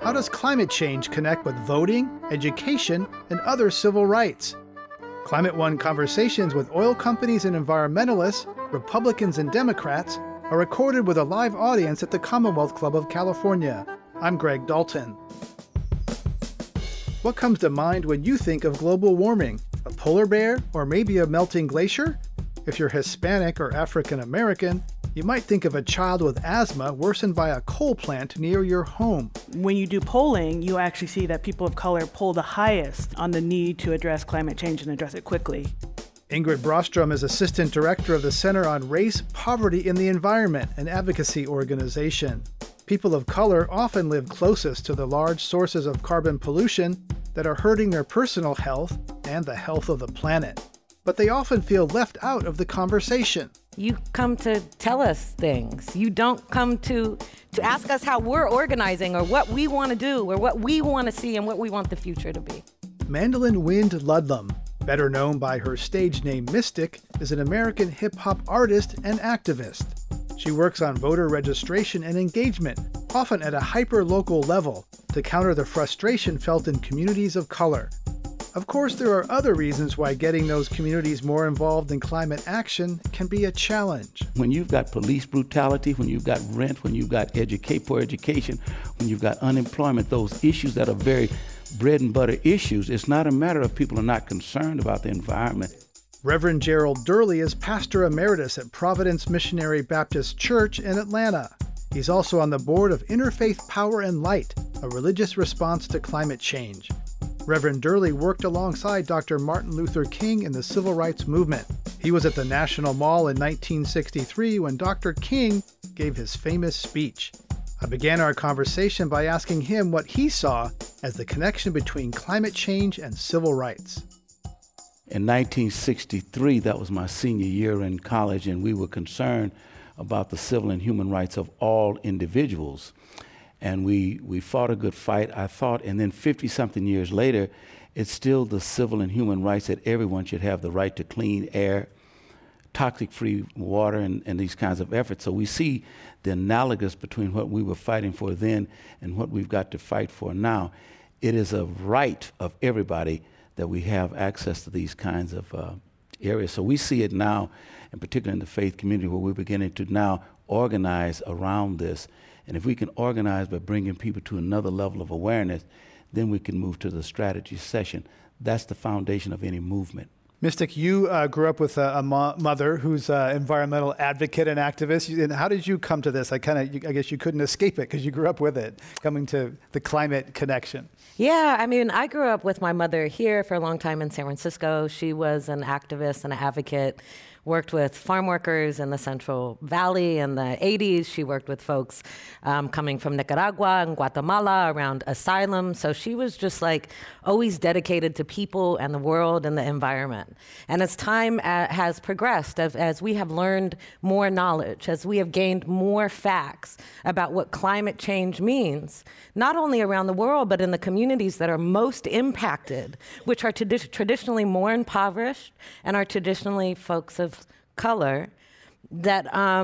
how does climate change connect with voting, education, and other civil rights? Climate One conversations with oil companies and environmentalists, Republicans and Democrats, are recorded with a live audience at the Commonwealth Club of California. I'm Greg Dalton. What comes to mind when you think of global warming? A polar bear or maybe a melting glacier? If you're Hispanic or African American, you might think of a child with asthma worsened by a coal plant near your home. When you do polling, you actually see that people of color poll the highest on the need to address climate change and address it quickly. Ingrid Brostrom is Assistant Director of the Center on Race, Poverty, and the Environment, an advocacy organization. People of color often live closest to the large sources of carbon pollution that are hurting their personal health and the health of the planet. But they often feel left out of the conversation. You come to tell us things. You don't come to ask us how we're organizing or what we want to do or what we want to see and what we want the future to be. Mandolin Wind Ludlam, better known by her stage name Mystic, is an American hip-hop artist and activist. She works on voter registration and engagement, often at a hyper-local level, to counter the frustration felt in communities of color. Of course, there are other reasons why getting those communities more involved in climate action can be a challenge. When you've got police brutality, when you've got rent, when you've got poor education, when you've got unemployment, those issues that are very bread and butter issues, it's not a matter of people are not concerned about the environment. Reverend Gerald Durley is pastor emeritus at Providence Missionary Baptist Church in Atlanta. He's also on the board of Interfaith Power and Light, a religious response to climate change. Reverend Durley worked alongside Dr. Martin Luther King in the civil rights movement. He was at the National Mall in 1963 when Dr. King gave his famous speech. I began our conversation by asking him what he saw as the connection between climate change and civil rights. In 1963, that was my senior year in college, and we were concerned about the civil and human rights of all individuals. And we fought a good fight, I thought, and then 50-something years later, it's still the civil and human rights that everyone should have the right to clean air, toxic-free water, and these kinds of efforts. So we see the analogous between what we were fighting for then and what we've got to fight for now. It is a right of everybody that we have access to these kinds of areas. So we see it now, and particularly in the faith community, where we're beginning to now organize around this. And if we can organize by bringing people to another level of awareness, then we can move to the strategy session. That's the foundation of any movement. Mystic, you grew up with a mother who's an environmental advocate and activist. And how did you come to this? I guess you couldn't escape it because you grew up with it, coming to the climate connection. Yeah, I grew up with my mother here for a long time in San Francisco. She was an activist and an advocate. Worked with farm workers in the Central Valley in the 80s. She worked with folks coming from Nicaragua and Guatemala around asylum. So she was just always dedicated to people and the world and the environment. And as time has progressed, as we have learned more knowledge, as we have gained more facts about what climate change means, not only around the world, but in the communities that are most impacted, which are traditionally more impoverished and are traditionally folks of color, that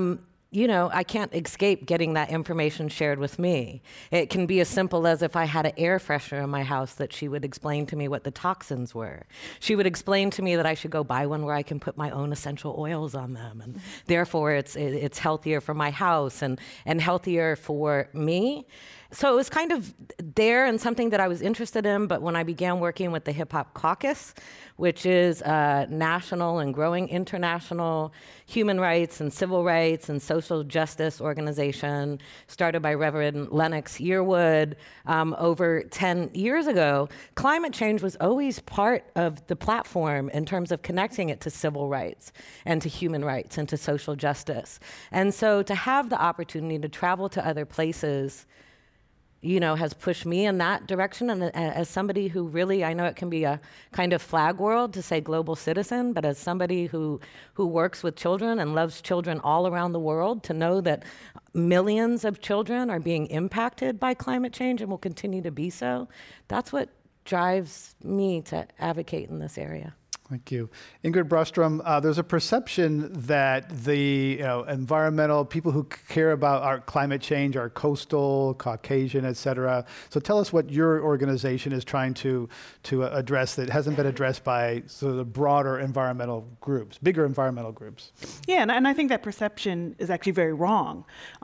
I can't escape getting that information shared with me. It can be as simple as if I had an air freshener in my house that she would explain to me what the toxins were. She would explain to me that I should go buy one where I can put my own essential oils on them, and therefore it's healthier for my house and healthier for me. So it was kind of there and something that I was interested in, but when I began working with the Hip Hop Caucus, which is a national and growing international human rights and civil rights and social justice organization started by Reverend Lennox Yearwood over 10 years ago, climate change was always part of the platform in terms of connecting it to civil rights and to human rights and to social justice. And so to have the opportunity to travel to other places has pushed me in that direction. And as somebody who really, I know it can be a kind of flag world to say global citizen, but as somebody who works with children and loves children all around the world, to know that millions of children are being impacted by climate change and will continue to be so, that's what drives me to advocate in this area. Thank you. Ingrid Brostrom, there's a perception that the environmental people who care about our climate change are coastal, Caucasian, et cetera. So tell us what your organization is trying to address that hasn't been addressed by sort of the broader environmental groups, bigger environmental groups. Yeah, and I think that perception is actually very wrong.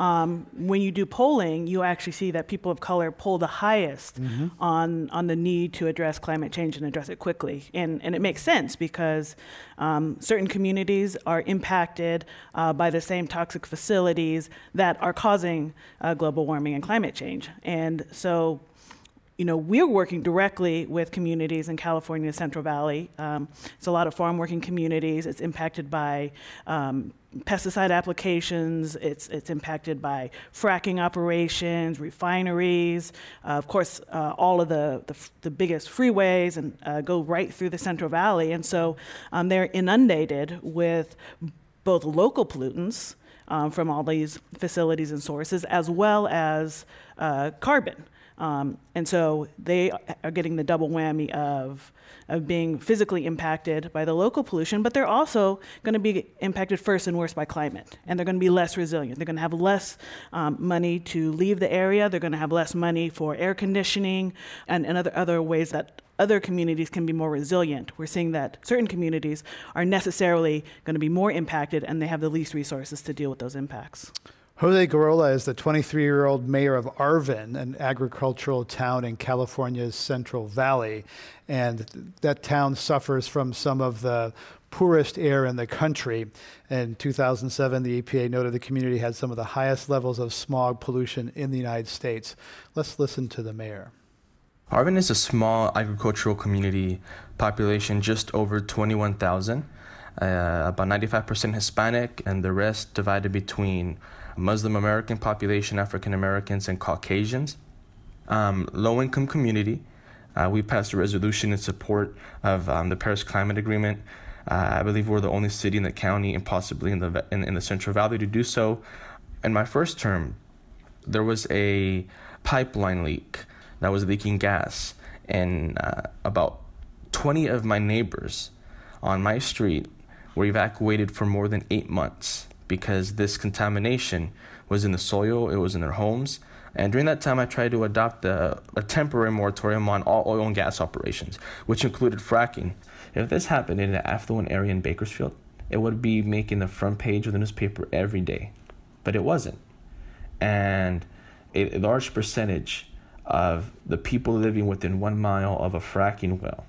When you do polling, you actually see that people of color poll the highest on the need to address climate change and address it quickly. And it makes sense because certain communities are impacted by the same toxic facilities that are causing global warming and climate change. And so, we're working directly with communities in California's Central Valley. It's a lot of farm working communities. It's impacted by pesticide applications. It's impacted by fracking operations, refineries, of course, all of the biggest freeways and go right through the Central Valley. And so they're inundated with both local pollutants from all these facilities and sources, as well as carbon. And so they are getting the double whammy of being physically impacted by the local pollution, but they're also going to be impacted first and worse by climate. And they're going to be less resilient. They're going to have less money to leave the area. They're going to have less money for air conditioning and other ways that other communities can be more resilient. We're seeing that certain communities are necessarily going to be more impacted, and they have the least resources to deal with those impacts. Jose Gurrola is the 23-year-old mayor of Arvin, an agricultural town in California's Central Valley. And that town suffers from some of the poorest air in the country. In 2007, the EPA noted the community had some of the highest levels of smog pollution in the United States. Let's listen to the mayor. Arvin is a small agricultural community, population just over 21,000, about 95% Hispanic, and the rest divided between Muslim American population, African Americans, and Caucasians. Low-income community. We passed a resolution in support of the Paris Climate Agreement. I believe we're the only city in the county and possibly in the Central Valley to do so. In my first term, there was a pipeline leak that was leaking gas, and about 20 of my neighbors on my street were evacuated for more than 8 months because this contamination was in the soil, it was in their homes. And during that time, I tried to adopt a temporary moratorium on all oil and gas operations, which included fracking. If this happened in an affluent area in Bakersfield, it would be making the front page of the newspaper every day. But it wasn't. And a large percentage of the people living within 1 mile of a fracking well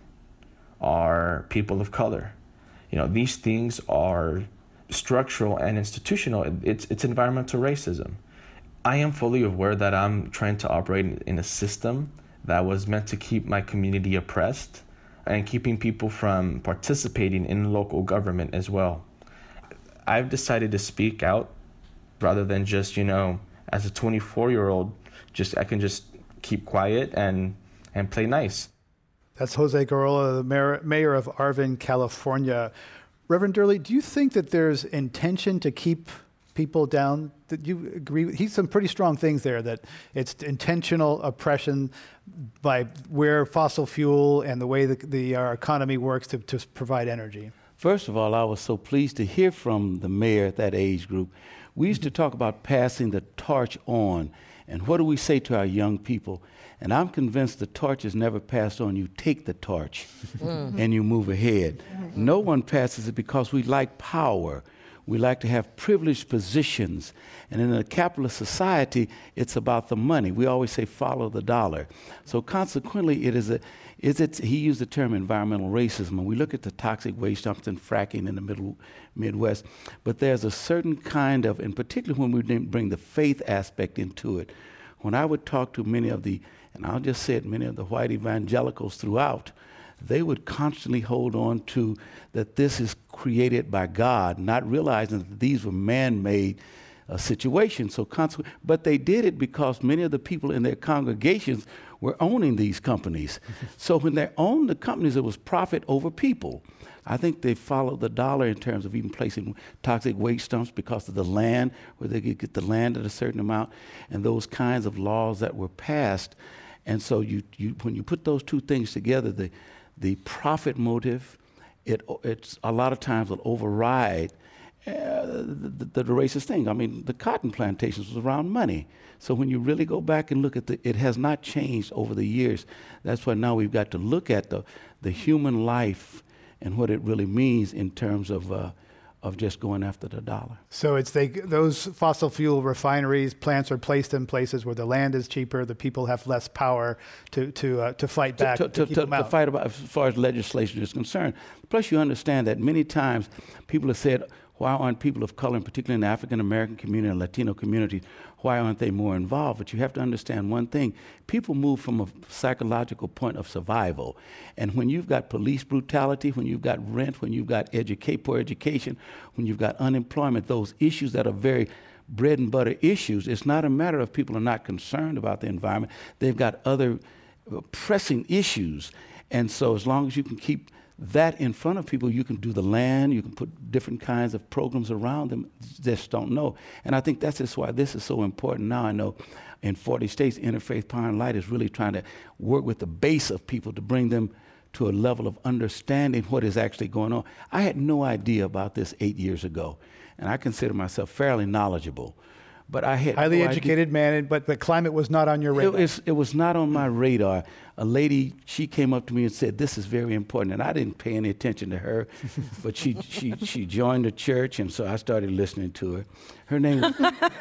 are people of color. These things are structural and institutional. It's environmental racism. I am fully aware that I'm trying to operate in a system that was meant to keep my community oppressed and keeping people from participating in local government as well. I've decided to speak out rather than just, as a 24-year-old, I can just keep quiet and play nice. That's Jose Gurrola, the mayor of Arvin, California. Reverend Durley, do you think that there's intention to keep people down? That you agree with? He's some pretty strong things there, that it's intentional oppression by where fossil fuel and the way our economy works to provide energy. First of all, I was so pleased to hear from the mayor at that age group. We used to talk about passing the torch on. And what do we say to our young people? And I'm convinced the torch is never passed on. You take the torch and you move ahead. No one passes it because we like power. We like to have privileged positions. And in a capitalist society, it's about the money. We always say follow the dollar. So consequently, he used the term environmental racism. And we look at the toxic waste dumps and fracking in the Midwest. But there's a certain kind of, and particularly when we didn't bring the faith aspect into it, when I would talk to many of the white evangelicals throughout, they would constantly hold on to that this is created by God, not realizing that these were man-made situations. But they did it because many of the people in their congregations were owning these companies. So when they owned the companies, it was profit over people. I think they followed the dollar in terms of even placing toxic waste dumps because of the land, where they could get the land at a certain amount, and those kinds of laws that were passed. And so when you put those two things together, the profit motive it's a lot of times will override the racist thing. I mean, the cotton plantations was around money. So when you really go back and look at it has not changed over the years. That's why now we've got to look at the human life and what it really means in terms of just going after the dollar. So it's those fossil fuel refineries, plants are placed in places where the land is cheaper, the people have less power to fight back, to keep them out. To fight about as far as legislation is concerned. Plus you understand that many times people have said, why aren't people of color, and particularly in the African American community and Latino community, why aren't they more involved? But you have to understand one thing. People move from a psychological point of survival. And when you've got police brutality, when you've got rent, when you've got poor education, when you've got unemployment, those issues that are very bread and butter issues, it's not a matter of people are not concerned about the environment. They've got other pressing issues. And so as long as you can keep that in front of people, you can do the land, you can put different kinds of programs around them, just don't know. And I think that's just why this is so important now. I know in 40 states, Interfaith Power and Light is really trying to work with the base of people to bring them to a level of understanding what is actually going on. I had no idea about this 8 years ago, and I consider myself fairly knowledgeable. But I had highly educated man, but the climate was not on your radar. It was not on my radar. A lady, she came up to me and said, "This is very important," and I didn't pay any attention to her, but she joined the church, and so I started listening to her. Her name was,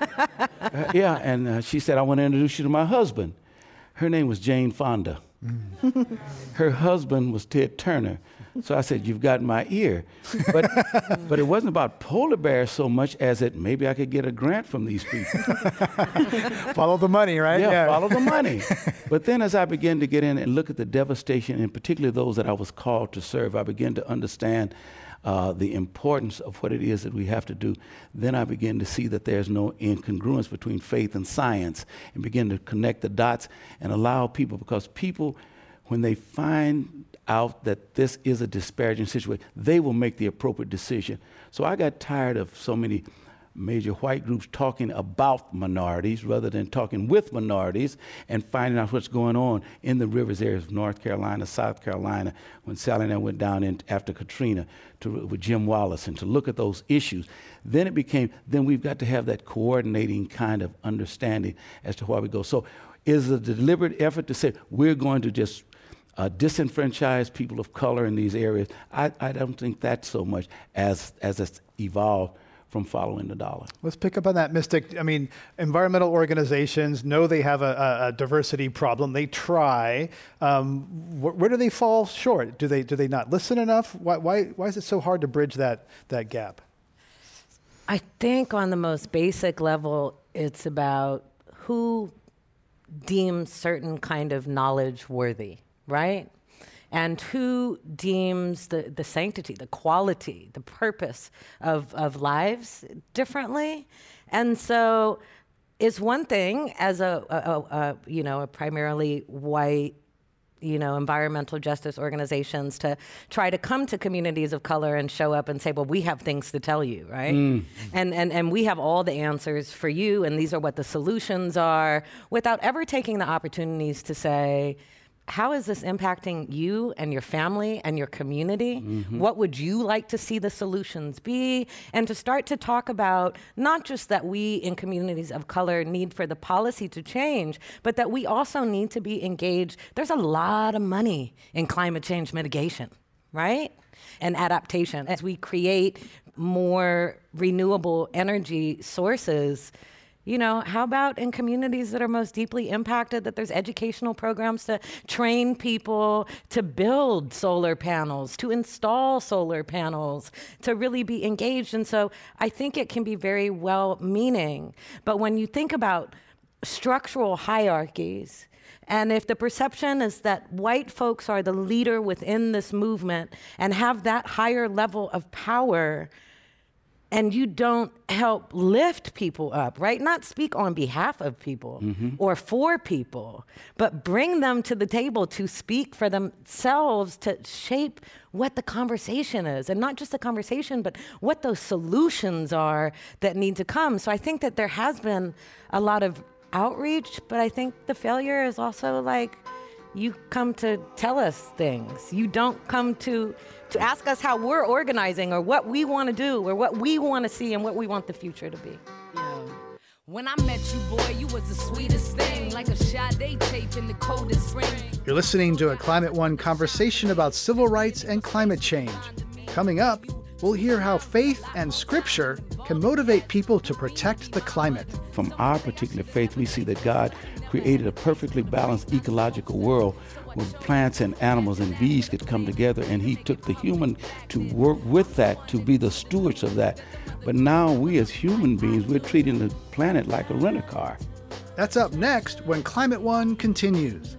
she said, "I want to introduce you to my husband." Her name was Jane Fonda. Her husband was Ted Turner. So I said, "You've got my ear." But it wasn't about polar bears so much as it maybe I could get a grant from these people. Follow the money, right? Yeah, follow the money. But then as I began to get in and look at the devastation, and particularly those that I was called to serve, I began to understand the importance of what it is that we have to do. Then I began to see that there's no incongruence between faith and science, and begin to connect the dots and allow people, because people, when they find out that this is a disparaging situation, they will make the appropriate decision. So I got tired of so many major white groups talking about minorities rather than talking with minorities and finding out what's going on in the rivers areas of North Carolina, South Carolina, when Sally and I went down in after Katrina with Jim Wallace, and to look at those issues. Then it became, then we've got to have that coordinating kind of understanding as to why we go. So is a deliberate effort to say we're going to just disenfranchise people of color in these areas. I don't think that's so much as it's evolved from following the dollar. Let's pick up on that, Mystic. I mean, environmental organizations know they have a diversity problem. They try. Where do they fall short? Do they not listen enough? Why is it so hard to bridge that gap? I think on the most basic level, it's about who deems certain kind of knowledge worthy, right? And who deems the sanctity, the quality, the purpose of lives differently. And so it's one thing as a primarily white, environmental justice organizations to try to come to communities of color and show up and say, well, we have things to tell you, right? And we have all the answers for you, and these are what the solutions are, without ever taking the opportunities to say, how is this impacting you and your family and your community? Mm-hmm. What would you like to see the solutions be? And to start to talk about not just that we in communities of color need for the policy to change, but that we also need to be engaged. There's a lot of money in climate change mitigation, right? And adaptation. As we create more renewable energy sources, how about in communities that are most deeply impacted, that there's educational programs to train people to build solar panels, to install solar panels, to really be engaged. And so I think it can be very well-meaning. But when you think about structural hierarchies, and if the perception is that white folks are the leader within this movement and have that higher level of power, and you don't help lift people up, right? Not speak on behalf of people or for people, but bring them to the table to speak for themselves, to shape what the conversation is. And not just the conversation, but what those solutions are that need to come. So I think that there has been a lot of outreach, but I think the failure is also You come to tell us things. You don't come to ask us how we're organizing or what we want to do or what we want to see and what we want the future to be. When I met you, boy, you was the sweetest thing, like a Sade tape in the coldest spring. You're listening to a Climate One conversation about civil rights and climate change. Coming up, we'll hear how faith and scripture can motivate people to protect the climate. From our particular faith, we see that God created a perfectly balanced ecological world where plants and animals and bees could come together, and he took the human to work with that, to be the stewards of that. But now we as human beings, we're treating the planet like a rent-a-car. That's up next when Climate One continues.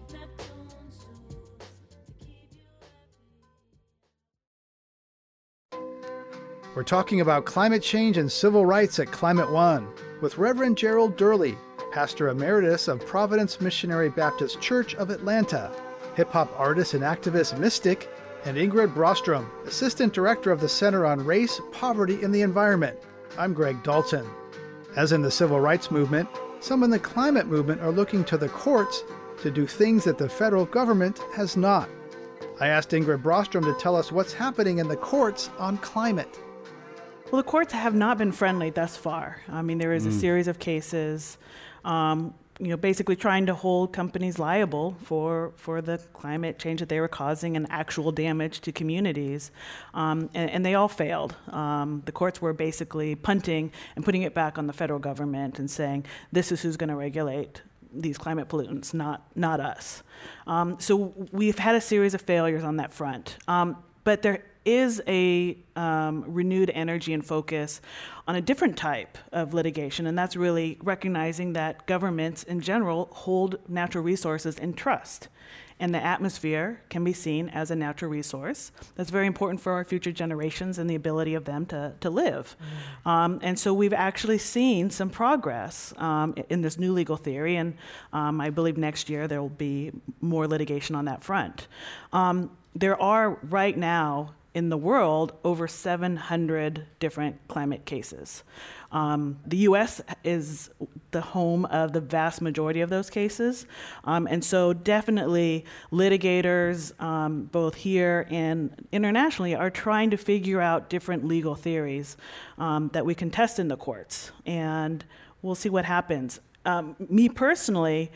We're talking about climate change and civil rights at Climate One with Reverend Gerald Durley, Pastor Emeritus of Providence Missionary Baptist Church of Atlanta, hip-hop artist and activist Mystic, and Ingrid Brostrom, Assistant Director of the Center on Race, Poverty, and the Environment. I'm Greg Dalton. As in the civil rights movement, some in the climate movement are looking to the courts to do things that the federal government has not. I asked Ingrid Brostrom to tell us what's happening in the courts on climate. Well, the courts have not been friendly thus far. I mean, there is a series of cases, basically trying to hold companies liable for the climate change that they were causing and actual damage to communities, and they all failed. The courts were basically punting and putting it back on the federal government and saying, this is who's going to regulate these climate pollutants, not us. So we've had a series of failures on that front. But there is a renewed energy and focus on a different type of litigation, and that's really recognizing that governments in general hold natural resources in trust. And the atmosphere can be seen as a natural resource that's very important for our future generations and the ability of them to live. And so we've actually seen some progress in this new legal theory, and I believe next year there will be more litigation on that front. There are right now in the world over 700 different climate cases. The U.S. is the home of the vast majority of those cases. And so definitely litigators, both here and internationally, are trying to figure out different legal theories that we can test in the courts. And we'll see what happens. Me personally,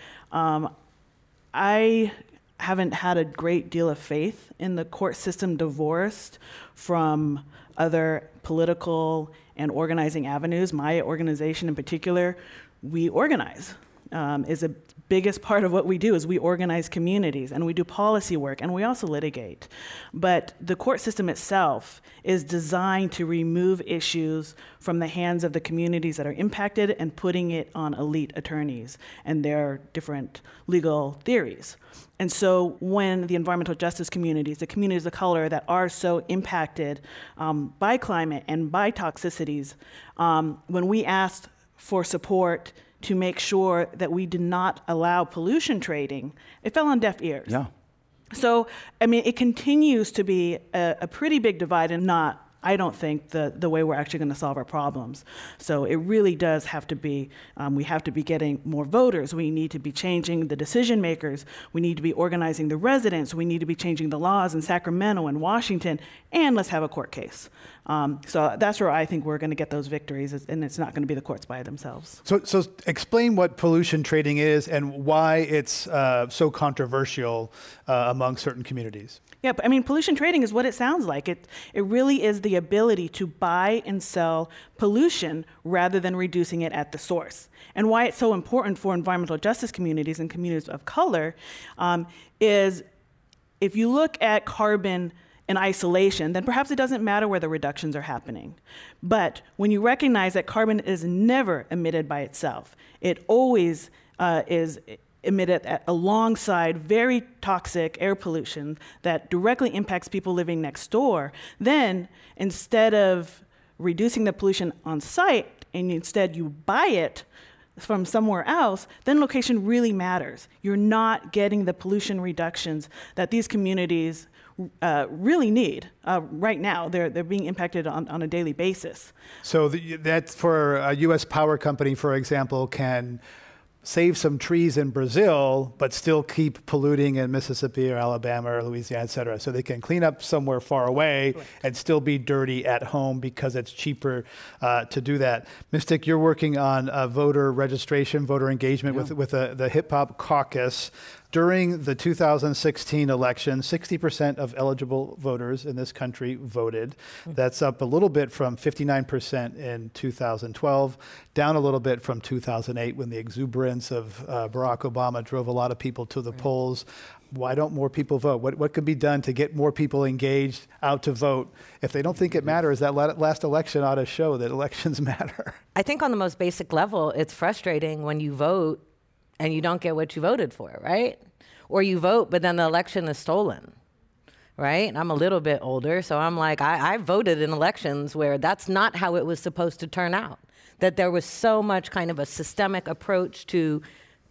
I haven't had a great deal of faith in the court system divorced from other political and organizing avenues. My organization in particular, we organize. Is the biggest part of what we do is we organize communities and we do policy work and we also litigate. But the court system itself is designed to remove issues from the hands of the communities that are impacted and putting it on elite attorneys and their different legal theories. And so when the environmental justice communities, the communities of color that are so impacted by climate and by toxicities, when we asked for support to make sure that we did not allow pollution trading, it fell on deaf ears. Yeah. So, I mean, it continues to be a pretty big divide and not, I don't think, the way we're actually going to solve our problems. So it really does have to be, we have to be getting more voters. We need to be changing the decision makers. We need to be organizing the residents. We need to be changing the laws in Sacramento and Washington, and let's have a court case. So that's where I think we're going to get those victories, and it's not going to be the courts by themselves. So explain what pollution trading is and why it's so controversial among certain communities. Yeah, but I mean, pollution trading is what it sounds like. It really is the ability to buy and sell pollution rather than reducing it at the source. And why it's so important for environmental justice communities and communities of color is if you look at carbon in isolation, then perhaps it doesn't matter where the reductions are happening. But when you recognize that carbon is never emitted by itself, it always is emitted alongside very toxic air pollution that directly impacts people living next door, then instead of reducing the pollution on site and instead you buy it from somewhere else, then location really matters. You're not getting the pollution reductions that these communities really need right now. They're being impacted on a daily basis. So that's for a U.S. power company, for example, can save some trees in Brazil, but still keep polluting in Mississippi or Alabama or Louisiana, et cetera. So they can clean up somewhere far away and still be dirty at home because it's cheaper to do that. Mystic, you're working on voter registration, voter engagement with the Hip Hop Caucus. During the 2016 election, 60% of eligible voters in this country voted. That's up a little bit from 59% in 2012, down a little bit from 2008 when the exuberance of Barack Obama drove a lot of people to the polls. Why don't more people vote? What could be done to get more people engaged out to vote? If they don't think it matters, that last election ought to show that elections matter. I think on the most basic level, it's frustrating when you vote and you don't get what you voted for, right? Or you vote, but then the election is stolen, right? I'm a little bit older, so I'm like, I voted in elections where that's not how it was supposed to turn out. That there was so much kind of a systemic approach to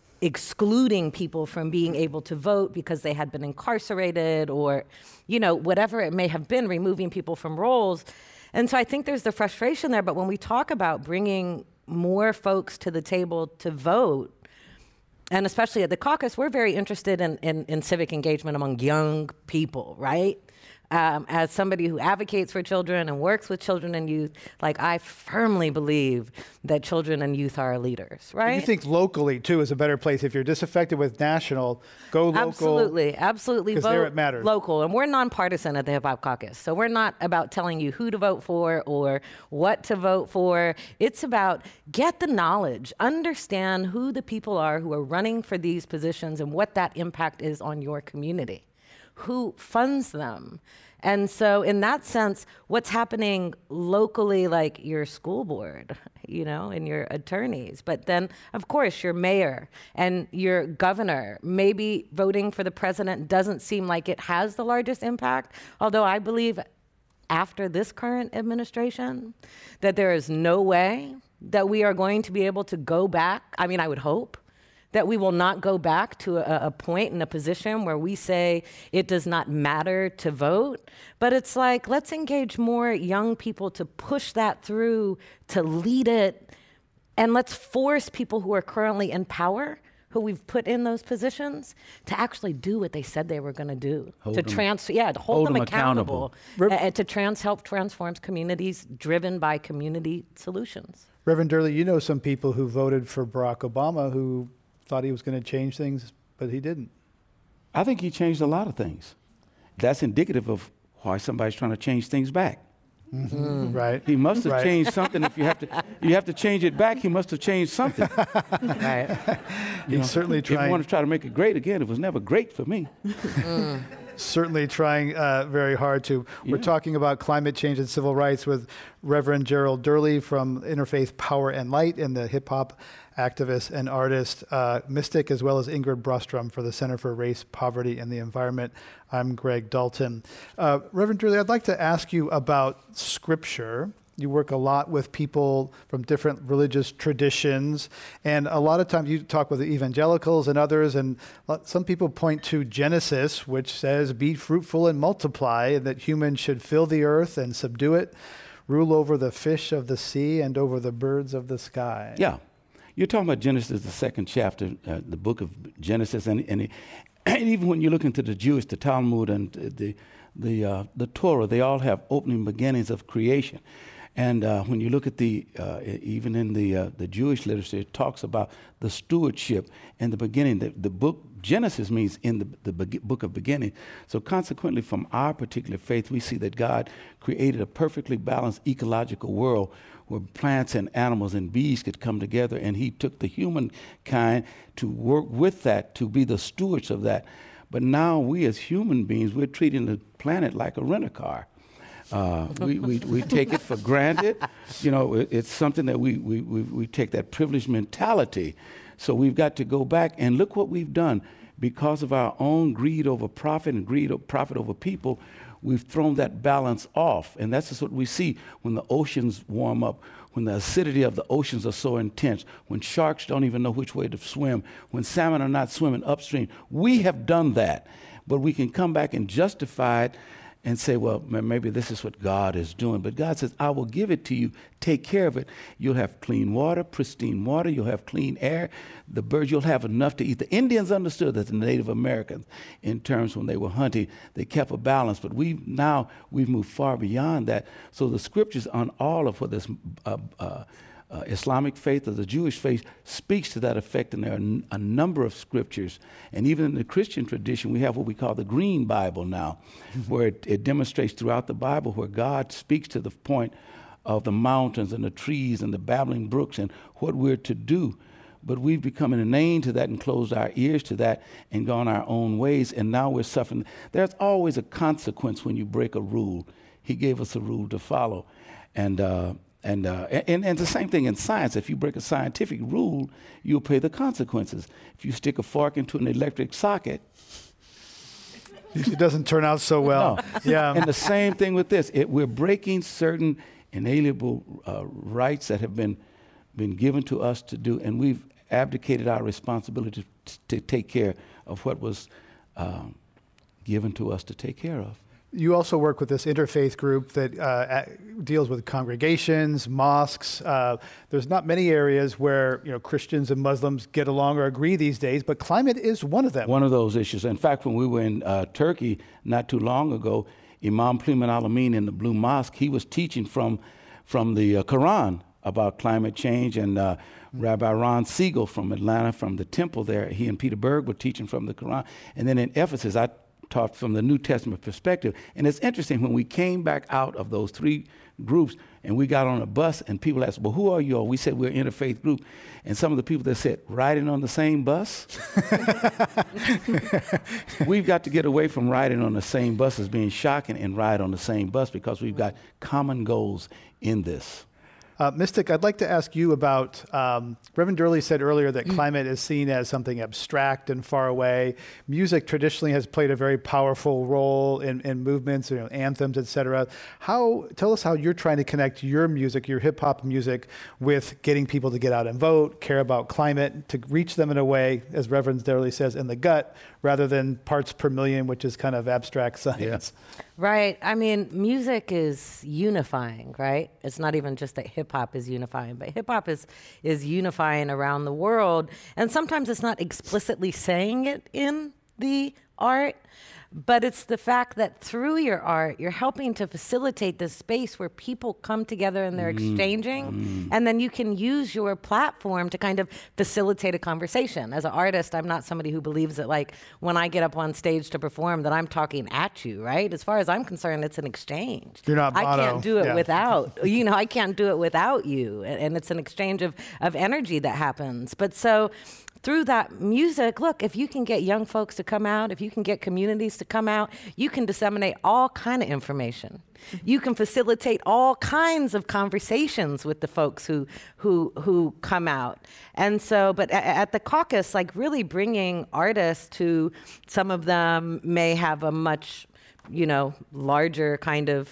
excluding people from being able to vote because they had been incarcerated or, whatever it may have been, removing people from roles. And so I think there's the frustration there, but when we talk about bringing more folks to the table to vote, and especially at the caucus, we're very interested in civic engagement among young people, right? As somebody who advocates for children and works with children and youth, I firmly believe that children and youth are our leaders, right? You think locally, too, is a better place. If you're disaffected with national, go local. Absolutely. Because there it matters. Local. And we're nonpartisan at the Hip Hop Caucus. So we're not about telling you who to vote for or what to vote for. It's about get the knowledge, understand who the people are who are running for these positions and what that impact is on your community. Who funds them. And so in that sense, what's happening locally, like your school board, and your attorneys, but then of course your mayor and your governor, maybe voting for the president doesn't seem like it has the largest impact, although I believe after this current administration that there is no way that we are going to be able to go back. I mean, I would hope that we will not go back to a point in a position where we say it does not matter to vote. But it's like, let's engage more young people to push that through, to lead it, and let's force people who are currently in power, who we've put in those positions, to actually do what they said they were going to do. To hold them accountable. And to help transform communities driven by community solutions. Reverend Durley, you know some people who voted for Barack Obama who thought he was going to change things, but he didn't. I think he changed a lot of things. That's indicative of why somebody's trying to change things back. Mm-hmm. Right. He must have changed something. If you have to change it back, he must have changed something. Right. He's certainly trying. If you want to try to make it great again, it was never great for me. Certainly trying very hard to. We're talking about climate change and civil rights with Reverend Gerald Durley from Interfaith Power and Light and the hip hop activist and artist Mystic, as well as Ingrid Brostrom for the Center for Race, Poverty, and the Environment. I'm Greg Dalton. Reverend Durley, I'd like to ask you about Scripture. You work a lot with people from different religious traditions, and a lot of times you talk with the evangelicals and others, and some people point to Genesis, which says, be fruitful and multiply, and that humans should fill the earth and subdue it, rule over the fish of the sea and over the birds of the sky. Yeah. You're talking about Genesis, the second chapter, the book of Genesis, and even when you look into the Jewish, the Talmud, and the Torah, they all have opening beginnings of creation. And when you look at even in the Jewish literature, it talks about the stewardship and the beginning. The book Genesis means in the book of beginning. So consequently, from our particular faith, we see that God created a perfectly balanced ecological world where plants and animals and bees could come together, and he took the humankind to work with that, to be the stewards of that. But now we as human beings, we're treating the planet like a rent-a-car. We take it for granted. It's something that we take that privileged mentality. So we've got to go back and look what we've done. Because of our own greed over profit and greed of profit over people, we've thrown that balance off. And that's just what we see when the oceans warm up, when the acidity of the oceans are so intense, when sharks don't even know which way to swim, when salmon are not swimming upstream. We have done that. But we can come back and justify it and say, well, maybe this is what God is doing. But God says, I will give it to you. Take care of it. You'll have clean water, pristine water. You'll have clean air. The birds, you'll have enough to eat. The Indians understood that the Native Americans, in terms when they were hunting, they kept a balance. But we've moved far beyond that. So the scriptures on all of what this Islamic faith or the Jewish faith speaks to that effect, and there are a number of scriptures. And even in the Christian tradition, we have what we call the Green Bible now, where it demonstrates throughout the Bible where God speaks to the point of the mountains and the trees and the babbling brooks and what we're to do. But we've become inane to that and closed our ears to that and gone our own ways, and now we're suffering. There's always a consequence when you break a rule. He gave us a rule to follow. And the same thing in science. If you break a scientific rule, you'll pay the consequences. If you stick a fork into an electric socket, it doesn't turn out so well. No. Yeah. And the same thing with this. We're breaking certain inalienable rights that have been given to us to do, and we've abdicated our responsibility to take care of what was given to us to take care of. You also work with this interfaith group that deals with congregations, mosques. There's not many areas where Christians and Muslims get along or agree these days, but climate is one of them. One of those issues. In fact, when we were in Turkey not too long ago, Imam Pliman Al-Amin in the Blue Mosque, he was teaching from the Quran about climate change, and Rabbi Ron Siegel from Atlanta, from the temple there, he and Peter Berg were teaching from the Quran. And then in Ephesus, I taught from the New Testament perspective. And it's interesting, when we came back out of those three groups and we got on a bus and people asked, well, who are you all? We said, we're an interfaith group. And some of the people that said, riding on the same bus? We've got to get away from riding on the same bus as being shocking and ride on the same bus, because we've got common goals in this. Mystic, I'd like to ask you about, Reverend Durley said earlier that climate is seen as something abstract and far away. Music traditionally has played a very powerful role in movements, anthems, etc. Tell us how you're trying to connect your music, your hip hop music, with getting people to get out and vote, care about climate, to reach them in a way, as Reverend Durley says, in the gut, rather than parts per million, which is kind of abstract science. Yeah. Right. I mean, music is unifying, right? It's not even just that hip hop is unifying, but hip hop is unifying around the world. And sometimes it's not explicitly saying it in the art, but it's the fact that through your art, you're helping to facilitate this space where people come together and they're exchanging, and then you can use your platform to kind of facilitate a conversation. As an artist, I'm not somebody who believes that, like, when I get up on stage to perform, that I'm talking at you, right? As far as I'm concerned, it's an exchange. You're not Bono. I can't do it without, I can't do it without you. And it's an exchange of energy that happens. But so, through that music, look, if you can get young folks to come out, if you can get communities to come out, you can disseminate all kind of information. You can facilitate all kinds of conversations with the folks who come out. And so, but at the caucus, like, really bringing artists to, some of them may have a much, larger kind of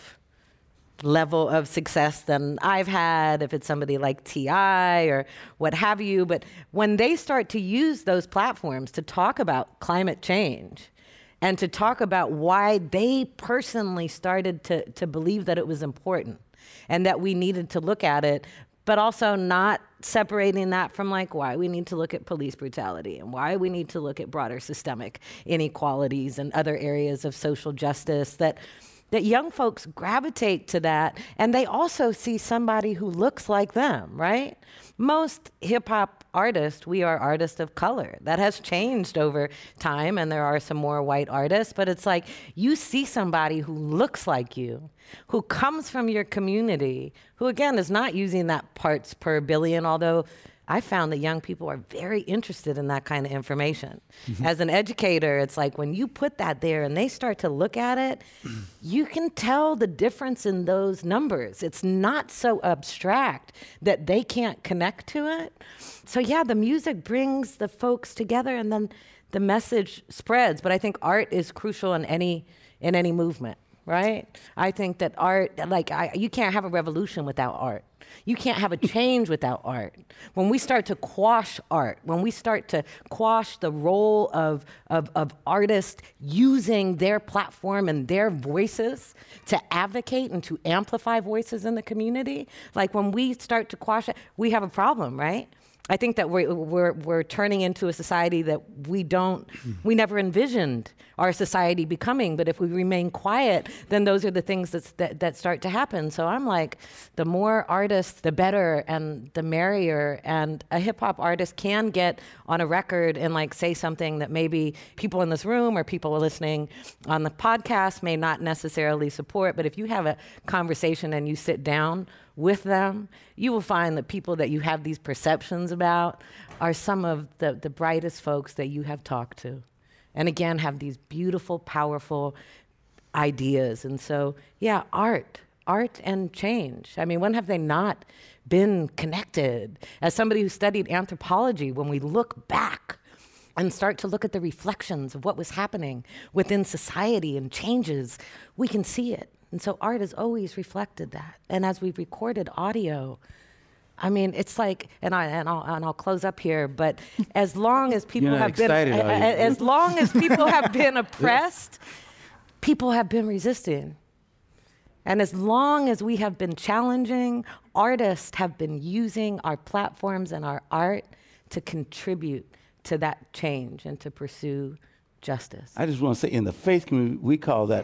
level of success than I've had, if it's somebody like T.I. or what have you. But when they start to use those platforms to talk about climate change and to talk about why they personally started to believe that it was important and that we needed to look at it, but also not separating that from, like, why we need to look at police brutality and why we need to look at broader systemic inequalities and other areas of social justice, that young folks gravitate to that, and they also see somebody who looks like them, right? Most hip-hop artists, we are artists of color. That has changed over time, and there are some more white artists, but it's like you see somebody who looks like you, who comes from your community, who, again, is not using that parts per billion, although I found that young people are very interested in that kind of information. As an educator, it's like when you put that there and they start to look at it, you can tell the difference in those numbers. It's not so abstract that they can't connect to it. So yeah, the music brings the folks together and then the message spreads. But I think art is crucial in any movement. right? I think that art, you can't have a revolution without art. You can't have a change without art. When we start to quash art, when we start to quash the role of artists using their platform and their voices to advocate and to amplify voices in the community, like when we start to quash it, we have a problem, right? I think that we're turning into a society that we never envisioned our society becoming. But if we remain quiet, then those are the things that start to happen. So I'm like, the more artists, the better and the merrier. And a hip hop artist can get on a record and like say something that maybe people in this room or people listening on the podcast may not necessarily support. But if you have a conversation and you sit down with them, you will find that people that you have these perceptions about are some of the brightest folks that you have talked to. And again, have these beautiful, powerful ideas. And so, yeah, art and change. I mean, when have they not been connected? As somebody who studied anthropology, when we look back and start to look at the reflections of what was happening within society and changes, we can see it. And so art has always reflected that. And as we've recorded audio, I mean, it's like, and I'll close up here, but as long as people as long as people have been oppressed, people have been resisting. And as long as we have been challenging, artists have been using our platforms and our art to contribute to that change and to pursue justice. I just want to say, in the faith community, we call that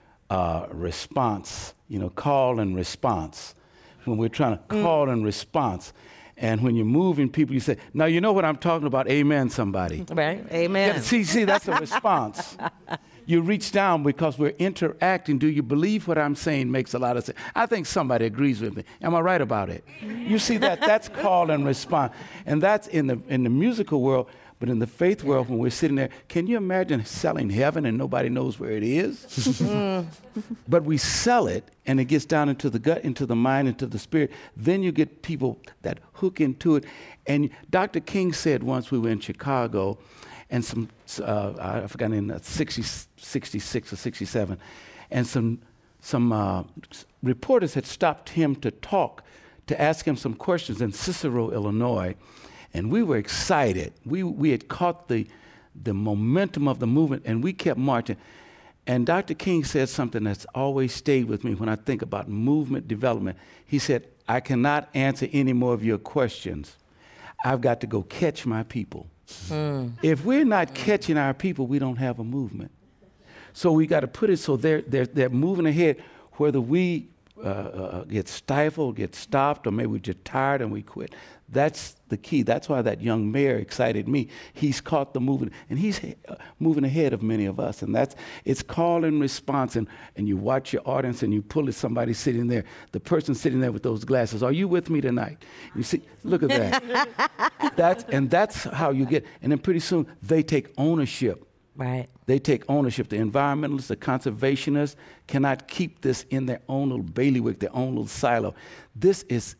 response, call and response. When we're trying to call and response. And when you're moving people, you say, now you know what I'm talking about, amen, somebody. Right, amen. Yeah, see, that's a response. You reach down because we're interacting. Do you believe what I'm saying makes a lot of sense? I think somebody agrees with me. Am I right about it? You see that's call and response. And that's in the musical world. But in the faith world, when we're sitting there, can you imagine selling heaven and nobody knows where it is? But we sell it, and it gets down into the gut, into the mind, into the spirit. Then you get people that hook into it. And Dr. King said once, we were in Chicago, and I forgot, in 66 or 67, and some reporters had stopped him to talk, to ask him some questions in Cicero, Illinois. And we were excited. We had caught the momentum of the movement, and we kept marching. And Dr. King said something that's always stayed with me when I think about movement development. He said, I cannot answer any more of your questions. I've got to go catch my people. If we're not catching our people, we don't have a movement. So we got to put it so they're moving ahead, whether we get stifled, get stopped, or maybe we're just tired and we quit. That's the key. That's why that young mayor excited me. He's caught the movement, and he's moving ahead of many of us. And it's call and response. And you watch your audience, and you pull at somebody sitting there, the person sitting there with those glasses. Are you with me tonight? You see, look at that. That's how you get. And then pretty soon they take ownership. Right. They take ownership. The environmentalists, the conservationists cannot keep this in their own little bailiwick, their own little silo. This is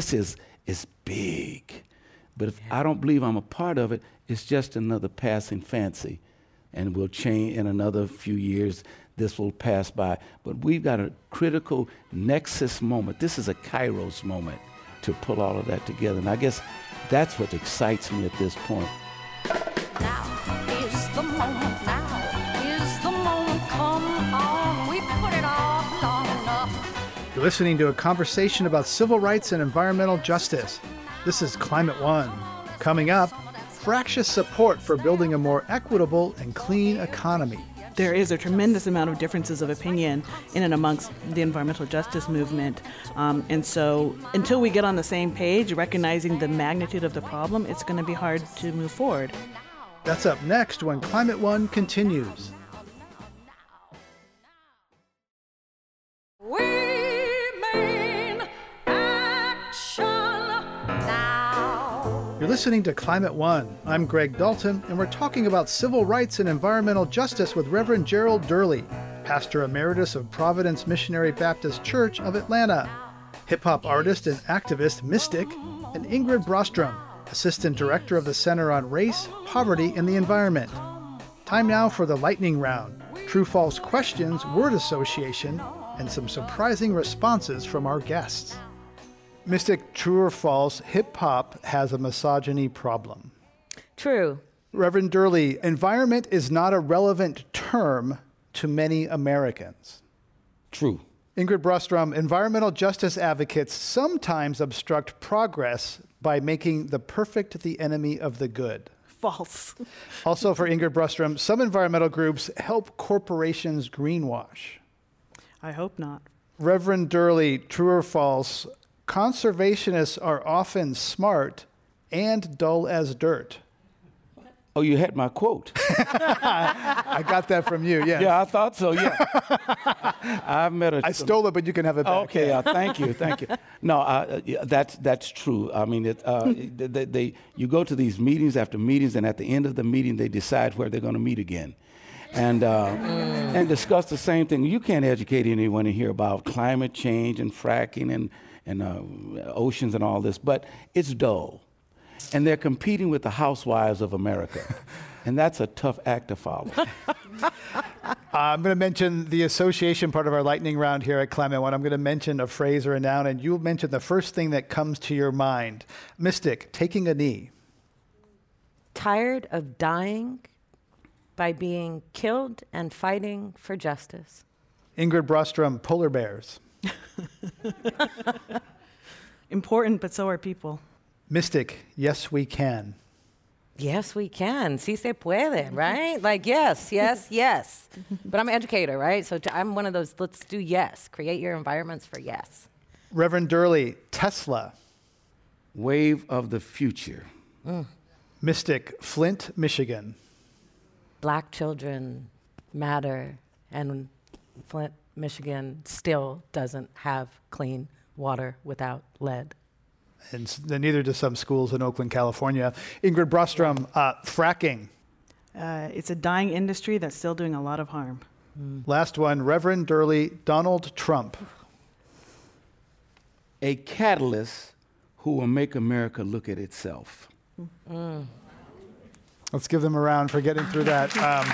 big. But if I don't believe I'm a part of it, it's just another passing fancy. And we'll change in another few years. This will pass by. But we've got a critical nexus moment. This is a Kairos moment to pull all of that together. And I guess that's what excites me at this point. Now is the moment, now is the moment, come on, we put it off long enough. You're listening to a conversation about civil rights and environmental justice. This is Climate One. Coming up, fractious support for building a more equitable and clean economy. There is a tremendous amount of differences of opinion in and amongst the environmental justice movement. And so until we get on the same page, recognizing the magnitude of the problem, it's going to be hard to move forward. That's up next when Climate One continues. You're listening to Climate One. I'm Greg Dalton, and we're talking about civil rights and environmental justice with Reverend Gerald Durley, Pastor Emeritus of Providence Missionary Baptist Church of Atlanta, hip-hop artist and activist Mystic, and Ingrid Brostrom, Assistant Director of the Center on Race, Poverty, and the Environment. Time now for the lightning round. true-false questions, word association, and some surprising responses from our guests. Mystic, true or false, hip-hop has a misogyny problem. True. Reverend Durley, environment is not a relevant term to many Americans. True. Ingrid Brostrom, environmental justice advocates sometimes obstruct progress by making the perfect the enemy of the good. False. Also for Ingrid Brostrom, some environmental groups help corporations greenwash. I hope not. Reverend Durley, true or false, conservationists are often smart and dull as dirt. Oh, you had my quote. I got that from you, yes. Yeah, I thought so, yeah. I've met I stole it, but you can have it back. Okay, thank you. No, that's true. I mean, you go to these meetings after meetings, and at the end of the meeting, they decide where they're going to meet again. And discuss the same thing. You can't educate anyone in here about climate change and fracking and oceans and all this, but it's dull. And they're competing with the housewives of America. And that's a tough act to follow. I'm going to mention the association part of our lightning round here at Climate One. I'm going to mention a phrase or a noun, and you'll mention the first thing that comes to your mind. Mystic, taking a knee. Tired of dying by being killed and fighting for justice. Ingrid Brostrom, polar bears. Important, but so are people. Mystic, yes, we can. Yes, we can. Si se puede, right? Like, yes. But I'm an educator, right? So I'm one of those, let's do yes. Create your environments for yes. Reverend Durley, Tesla. Wave of the future. Mystic, Flint, Michigan. Black children matter, and Flint, Michigan still doesn't have clean water without lead. And neither do some schools in Oakland, California. Ingrid Brostrom, fracking. It's a dying industry that's still doing a lot of harm. Last one, Reverend Durley, Donald Trump. A catalyst who will make America look at itself. Let's give them a round for getting through that.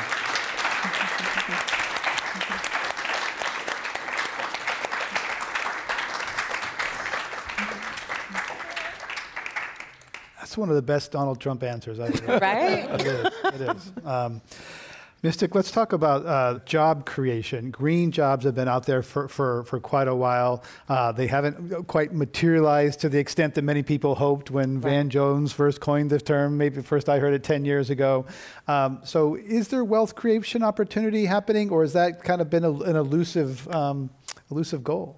That's one of the best Donald Trump answers I've ever heard. Right? It is. Mystic, let's talk about job creation. Green jobs have been out there for quite a while. They haven't quite materialized to the extent that many people hoped when Van Jones first coined the term. Maybe first I heard it 10 years ago. So is there wealth creation opportunity happening, or has that kind of been an elusive goal?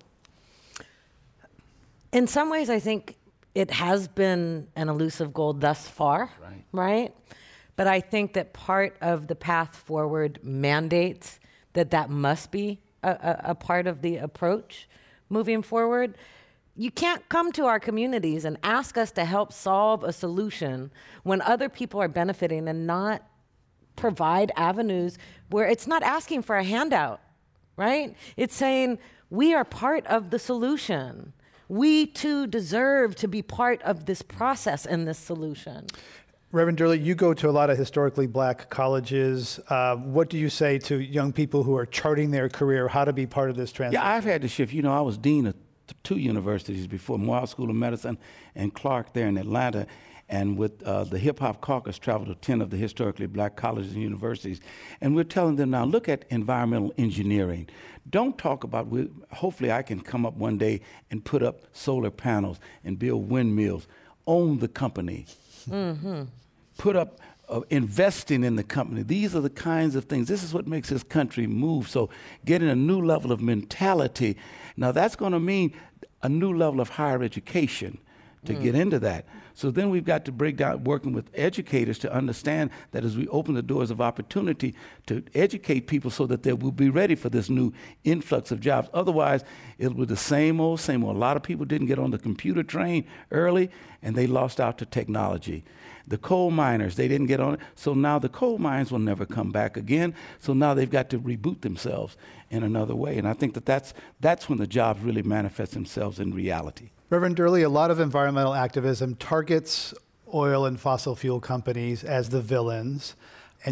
In some ways, I think it has been an elusive goal thus far, right? But I think that part of the path forward mandates that must be a part of the approach moving forward. You can't come to our communities and ask us to help solve a solution when other people are benefiting and not provide avenues where it's not asking for a handout, right? It's saying we are part of the solution. We too deserve to be part of this process and this solution. Reverend Durley, you go to a lot of historically black colleges. What do you say to young people who are charting their career, how to be part of this transition? Yeah, I've had to shift. You know, I was dean of two universities before, Morehouse School of Medicine and Clark there in Atlanta. And with the Hip Hop Caucus, traveled to 10 of the historically black colleges and universities. And we're telling them now, look at environmental engineering. Don't talk about, hopefully I can come up one day and put up solar panels and build windmills. Own the company. Put up, investing in the company. These are the kinds of things. This is what makes this country move. So getting a new level of mentality. Now that's going to mean a new level of higher education to get into that. So then we've got to break down working with educators to understand that as we open the doors of opportunity to educate people so that they will be ready for this new influx of jobs. Otherwise, it will be the same old, same old. A lot of people didn't get on the computer train early, and they lost out to technology. The coal miners, they didn't get on it. So now the coal mines will never come back again. So now they've got to reboot themselves in another way. And I think that's when the jobs really manifest themselves in reality. Reverend Durley, a lot of environmental activism targets oil and fossil fuel companies as the villains, and yet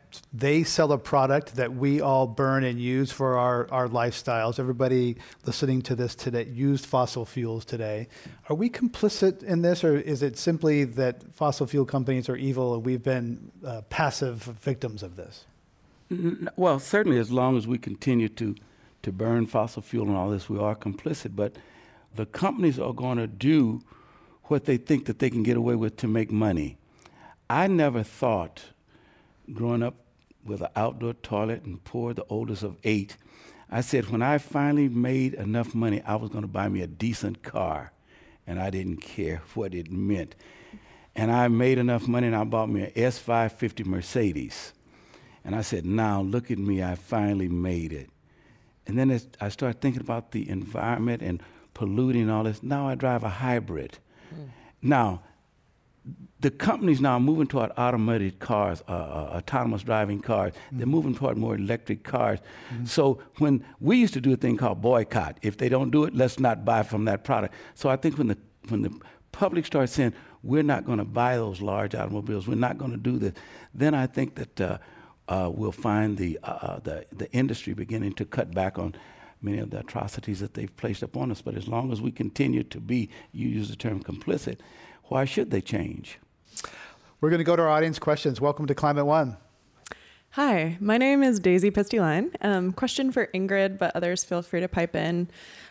they sell a product that we all burn and use for our lifestyles. Everybody listening to this today used fossil fuels today. Are we complicit in this, or is it simply that fossil fuel companies are evil and we've been passive victims of this? Well, certainly as long as we continue to burn fossil fuel and all this, we are complicit. But the companies are going to do what they think that they can get away with to make money. I never thought, growing up with an outdoor toilet and poor, the oldest of 8, I said when I finally made enough money, I was going to buy me a decent car, and I didn't care what it meant. And I made enough money, and I bought me an S550 Mercedes. And I said, now look at me, I finally made it. And then I started thinking about the environment and polluting all this. Now I drive a hybrid. Now, the companies now are moving toward automated cars, autonomous driving cars. They're moving toward more electric cars. So when we used to do a thing called boycott, if they don't do it, let's not buy from that product. So I think when the public starts saying, we're not going to buy those large automobiles, we're not going to do this, then I think that we'll find the industry beginning to cut back on many of the atrocities that they've placed upon us. But as long as we continue to be, you use the term complicit, why should they change? We're going to go to our audience questions. Welcome to Climate One. Hi, my name is Daisy Pistiline. Question for Ingrid, but others feel free to pipe in.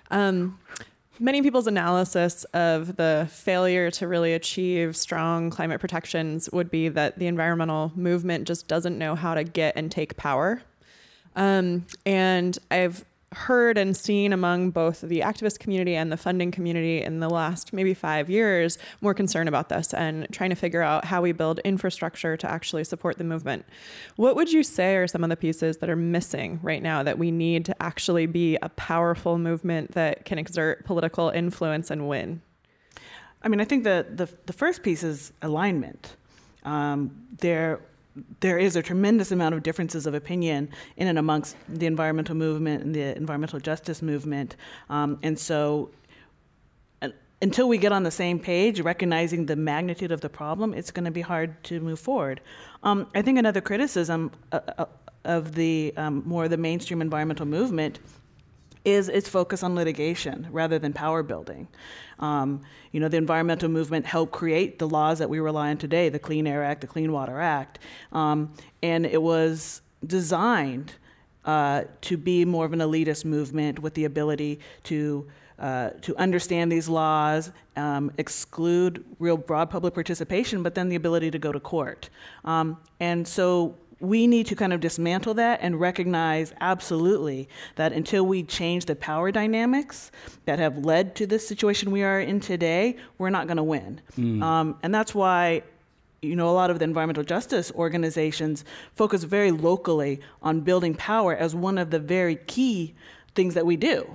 Many people's analysis of the failure to really achieve strong climate protections would be that the environmental movement just doesn't know how to get and take power. And I've heard and seen among both the activist community and the funding community in the last maybe 5 years more concern about this and trying to figure out how we build infrastructure to actually support the movement. What would you say are some of the pieces that are missing right now that we need to actually be a powerful movement that can exert political influence and win? I mean, I think the first piece is alignment. There is a tremendous amount of differences of opinion in and amongst the environmental movement and the environmental justice movement. And so until we get on the same page, recognizing the magnitude of the problem, it's going to be hard to move forward. I think another criticism of the more the mainstream environmental movement is its focus on litigation rather than power building. The environmental movement helped create the laws that we rely on today, the Clean Air Act, the Clean Water Act, and it was designed to be more of an elitist movement with the ability to understand these laws, exclude real broad public participation, but then the ability to go to court. And so we need to kind of dismantle that and recognize absolutely that until we change the power dynamics that have led to this situation we are in today, we're not going to win. And that's why a lot of the environmental justice organizations focus very locally on building power as one of the very key things that we do.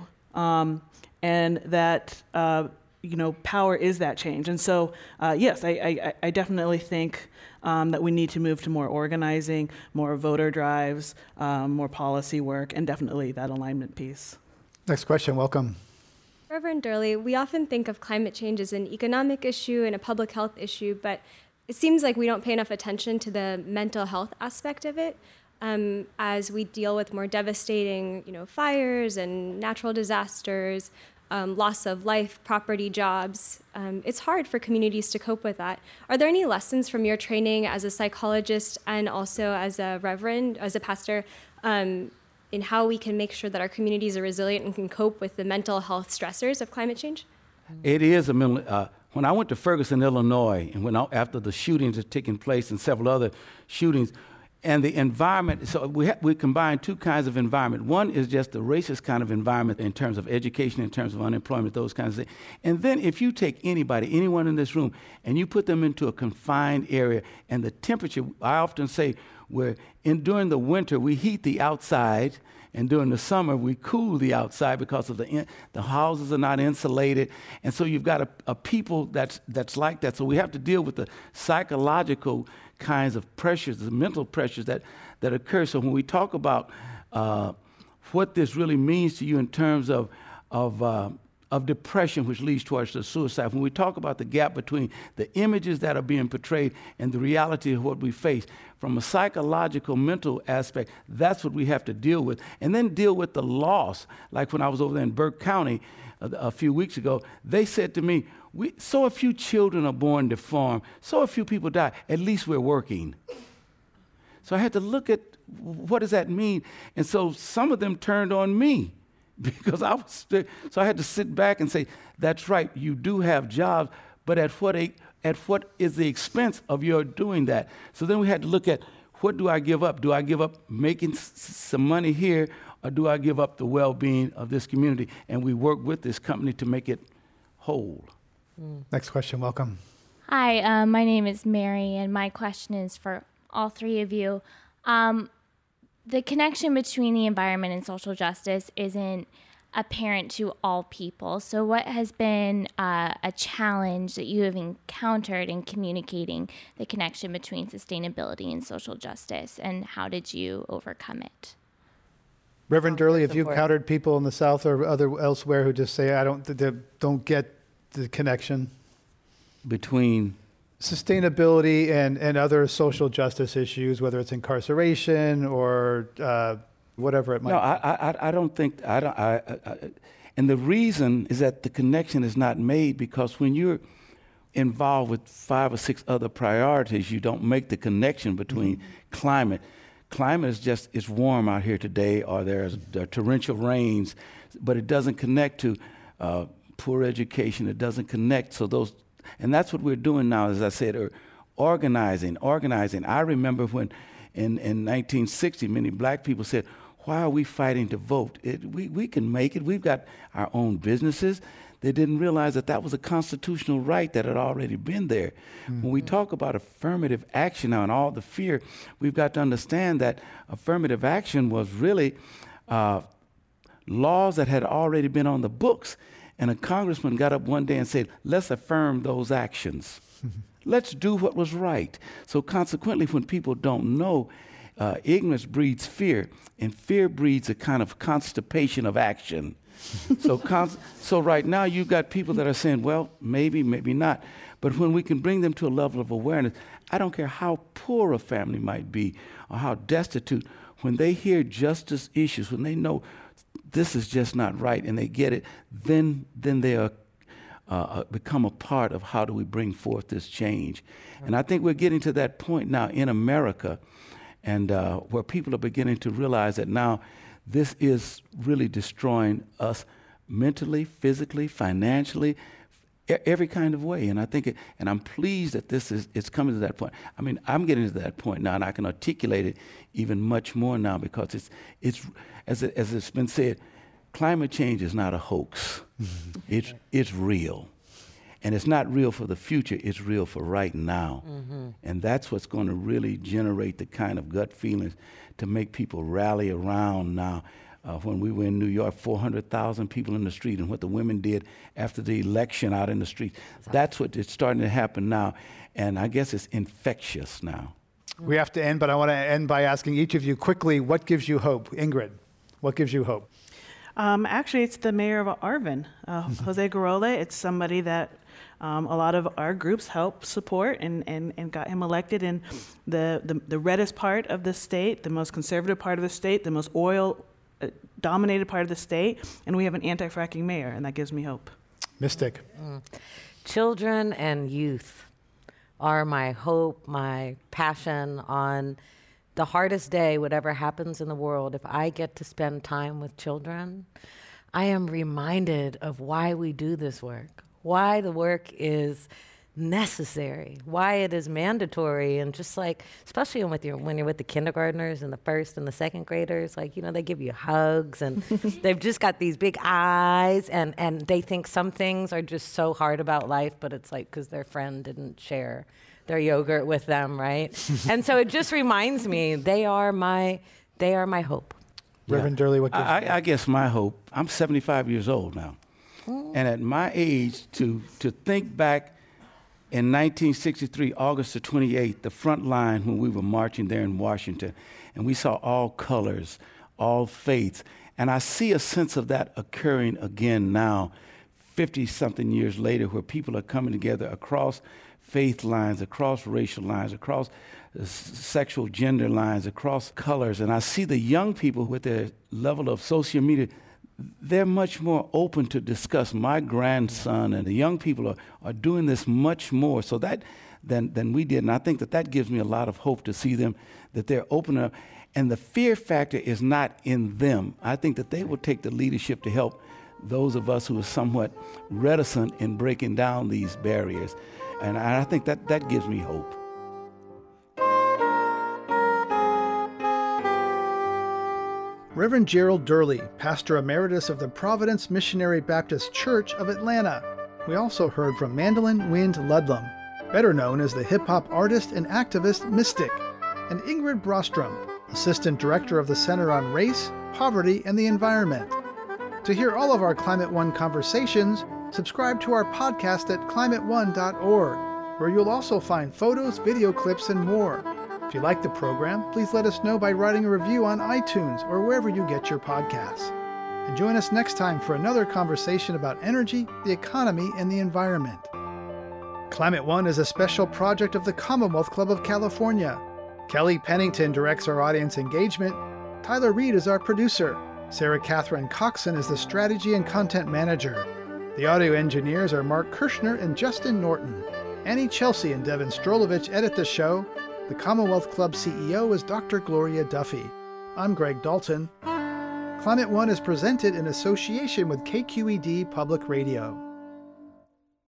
And that, power is that change. And so, yes, I definitely think that we need to move to more organizing, more voter drives, more policy work, and definitely that alignment piece. Next question, welcome. Reverend Durley, we often think of climate change as an economic issue and a public health issue, but it seems like we don't pay enough attention to the mental health aspect of it. As we deal with more devastating, fires and natural disasters, loss of life, property, jobs. It's hard for communities to cope with that. Are there any lessons from your training as a psychologist and also as a reverend, as a pastor, in how we can make sure that our communities are resilient and can cope with the mental health stressors of climate change? It is a mental. When I went to Ferguson, Illinois, and after the shootings had taken place and several other shootings, and the environment, so we combine two kinds of environment. One is just the racist kind of environment in terms of education, in terms of unemployment, those kinds of things. And then if you take anyone in this room, and you put them into a confined area, and the temperature, I often say, during the winter, we heat the outside, and during the summer, we cool the outside because of the houses are not insulated. And so you've got a people that's like that. So we have to deal with the psychological kinds of pressures, the mental pressures that occur. So when we talk about what this really means to you in terms of of depression, which leads towards the suicide. When we talk about the gap between the images that are being portrayed and the reality of what we face, from a psychological, mental aspect, that's what we have to deal with. And then deal with the loss. Like when I was over there in Burke County a few weeks ago, they said to me, so a few children are born deformed, so a few people die, at least we're working. So I had to look at what does that mean? And so some of them turned on me. Because I was, so I had to sit back and say, that's right, you do have jobs, but at what is the expense of your doing that? So then we had to look at, what do I give up? Do I give up making some money here, or do I give up the well-being of this community? And we work with this company to make it whole. Next question, welcome. Hi, my name is Mary, and my question is for all three of you. The connection between the environment and social justice isn't apparent to all people. So what has been a challenge that you have encountered in communicating the connection between sustainability and social justice, and how did you overcome it? Reverend Durley, have you encountered people in the South or elsewhere who just say, they don't get the connection between sustainability and other social justice issues, whether it's incarceration or whatever it might be? No, I don't think, and the reason is that the connection is not made because when you're involved with 5 or 6 other priorities, you don't make the connection between climate. Climate is just, it's warm out here today, or there's torrential rains, but it doesn't connect to poor education. It doesn't connect. So those, and that's what we're doing now, as I said, organizing. I remember when in 1960, many black people said, why are we fighting to vote? We can make it. We've got our own businesses. They didn't realize that that was a constitutional right that had already been there. When we talk about affirmative action now and all the fear, we've got to understand that affirmative action was really laws that had already been on the books. And a congressman got up one day and said, let's affirm those actions. Let's do what was right. So consequently, when people don't know, ignorance breeds fear, and fear breeds a kind of constipation of action. So right now you've got people that are saying, well, maybe not. But when we can bring them to a level of awareness, I don't care how poor a family might be or how destitute, when they hear justice issues, when they know this is just not right and they get it, then they are become a part of how do we bring forth this change. And I think we're getting to that point now in America, and where people are beginning to realize that now this is really destroying us mentally, physically, financially, every kind of way. And I think, and I'm pleased that it's coming to that point. I mean, I'm getting to that point now, and I can articulate it even much more now because it's as it's been said, climate change is not a hoax. It's real. And it's not real for the future, it's real for right now. And that's what's going to really generate the kind of gut feelings to make people rally around now. When we were in New York, 400,000 people in the street, and what the women did after the election out in the street. That's what is starting to happen now. And I guess it's infectious now. We have to end, but I want to end by asking each of you quickly, what gives you hope? Ingrid, what gives you hope? Actually, it's the mayor of Arvin, Jose Girola. It's somebody that a lot of our groups helped support and got him elected in the reddest part of the state, the most conservative part of the state, the most oil-dominated part of the state, and we have an anti-fracking mayor, and that gives me hope. Mystic. Children and youth are my hope, my passion on the hardest day, whatever happens in the world. If I get to spend time with children, I am reminded of why we do this work, why the work is necessary, why it is mandatory, and just like, especially when you're with the kindergartners and the first and the second graders, like, you know, they give you hugs and they've just got these big eyes and they think some things are just so hard about life, but it's like because their friend didn't share their yogurt with them, right? And so it just reminds me they are my hope. Reverend Durley, what gives you hope? I guess my hope, I'm 75 years old now. And at my age, to think back in 1963, August the 28th, the front line when we were marching there in Washington, and we saw all colors, all faiths, and I see a sense of that occurring again now, 50-something years later, where people are coming together across faith lines, across racial lines, across sexual gender lines, across colors. And I see the young people with their level of social media, they're much more open to discuss. My grandson and the young people are doing this much more so that than we did. And I think that gives me a lot of hope to see them, that they're open up. And the fear factor is not in them. I think that they will take the leadership to help those of us who are somewhat reticent in breaking down these barriers. And I think that gives me hope. Reverend Gerald Durley, Pastor Emeritus of the Providence Missionary Baptist Church of Atlanta. We also heard from Mandolin Wind Ludlam, better known as the hip-hop artist and activist Mystic, and Ingrid Brostrom, Assistant Director of the Center on Race, Poverty, and the Environment. To hear all of our Climate One conversations, subscribe to our podcast at climateone.org, where you'll also find photos, video clips, and more. If you like the program, please let us know by writing a review on iTunes or wherever you get your podcasts. And join us next time for another conversation about energy, the economy, and the environment. Climate One is a special project of the Commonwealth Club of California. Kelly Pennington directs our audience engagement. Tyler Reed is our producer. Sarah Catherine Coxon is the strategy and content manager. The audio engineers are Mark Kirshner and Justin Norton. Annie Chelsea and Devin Strolovich edit the show. The Commonwealth Club CEO is Dr. Gloria Duffy. I'm Greg Dalton. Climate One is presented in association with KQED Public Radio.